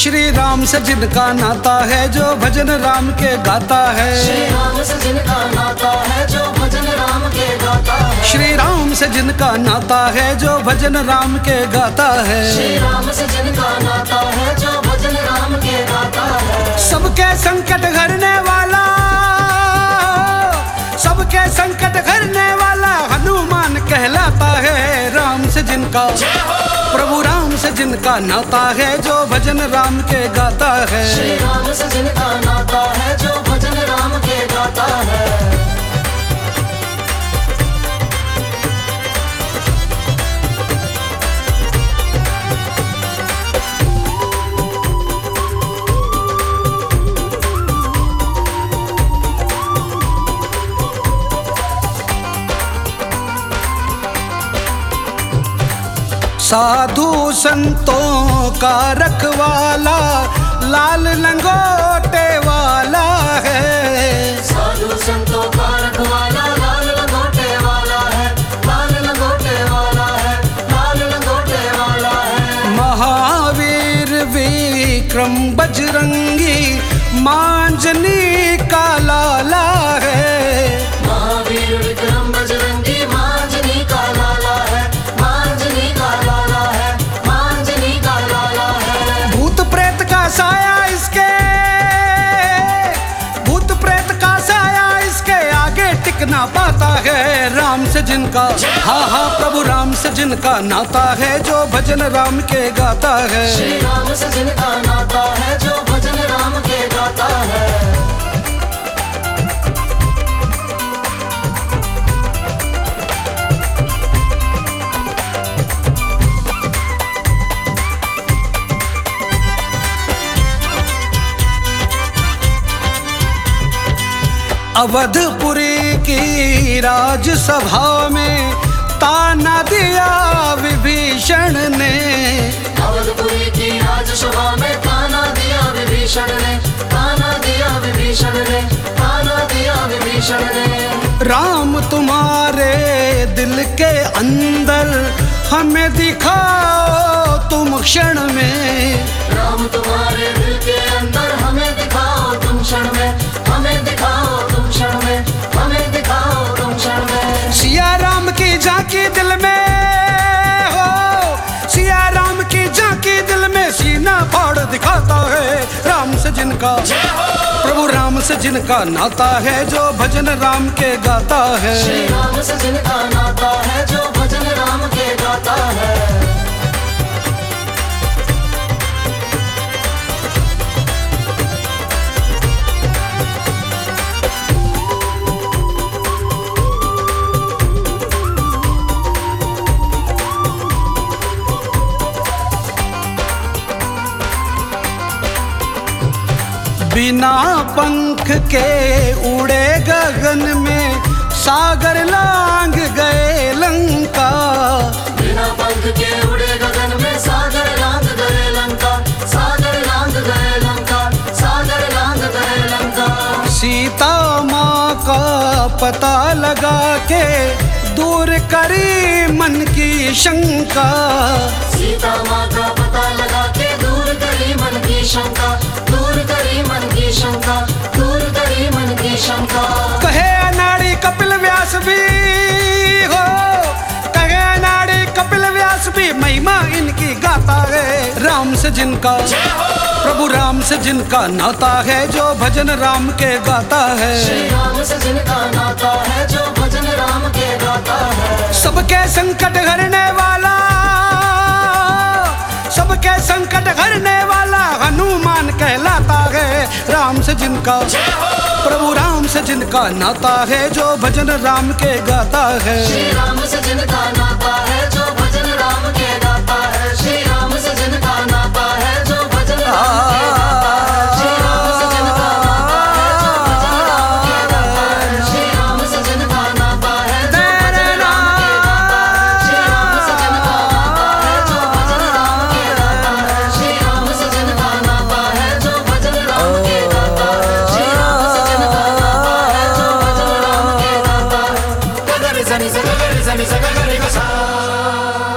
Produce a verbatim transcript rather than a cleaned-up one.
श्री राम से जिनका नाता है जो भजन राम के गाता है। श्री राम से जिनका नाता है जो भजन राम के गाता है। श्री राम से जिनका नाता है जो भजन राम के गाता है। श्री राम से जिनका नाता है जो भजन राम के गाता है। सबके संकट हरने वाला, सबके संकट हरने वाला हनुमान कहलाता है। राम से जिनका, प्रभु राम से जिनका नाता है जो भजन राम के गाता है। श्री राम से जिनका नाता है जो भजन राम के गाता है। साधु संतों का रखवाला लाल लंगोटे वाला है। साधु संतों का रखवाला लाल लंगोटे वाला है। लाल लंगोटे वाला है। लाल लंगोटे वाला है। महावीर विक्रम बजरंगी मांजनी का लाला है। महावीर विक्रम बजरंगी मांजनी का लाला है। साया इसके, भूत प्रेत का साया इसके आगे टिक ना पाता है। राम से जिनका, हाँ हाँ प्रभु राम से जिनका नाता है जो भजन राम के गाता है। श्री राम से जिनका नाता है जो भजन राम के गाता है। अवधपुरी की राजसभा में ताना दिया विभीषण ने। अवधपुरी की राजसभा में ताना दिया विभीषण ने। ताना दिया विभीषण ने। ताना दिया विभीषण ने। राम तुम्हारे दिल के अंदर हमें दिखाओ तुम क्षण में। राम तुम्हारे दिल के अंदर हमें दिखाओ तुम क्षण में। हमें दिखाओ तुम क्षण में। हमें दिखाओ तुम क्षण में। सिया राम की झांकी दिल में हो, सिया राम की झांकी दिल में सीना फाड़ दिखाता है। राम से जिनका, प्रभु राम से जिनका नाता है जो भजन राम के गाता है। श्री राम से जिनका नाता है जो भजन राम के गाता है। बिना पंख के उड़े गगन में सागर लांग गए लंका। बिना पंख के उड़े गगन में सागर लांग गए लंका। सागर लांग गए लंका। सागर लांग गए लंका। सीता माँ का पता लगा के दूर करी मन की शंका। सीता माँ का पता लगा के दूर करी मन की शंका। दूर करी मन की शंका। दूर करी मन की शंका। कहे अनाड़ी कपिल व्यास भी हो, कहे अनाड़ी कपिल व्यास भी महिमा इनकी गाता है। राम से जिनका, प्रभु राम से जिनका नाता है जो भजन राम के गाता है। श्री राम से जिनका नाता है जो भजन राम के गाता है। सबके संकट हरने वाला, सबके संकट हरने वाला हनुमान कहलाता है। राम से जिनका, प्रभु राम से जिनका नाता है जो भजन राम के गाता है। श्री राम से जिनका नाता है जो भजन राम के गाता है। श्री राम से जिनका नाता है जो भजन राम के गाता है। श्री राम से जिनका नाता है जो भजन राम के गाता है। श्री राम से जिनका नाता है जो भजन राम के गाता है। श्री राम से जिनका नाता है जो भजन राम के गाता है। श्री राम से जिनका नाता है जो भजन राम के गाता है। श्री राम से जिनका नाता है जो भजन राम के गाता है। गगरि सनि सा गगरि सनि सा गगरि ग सा।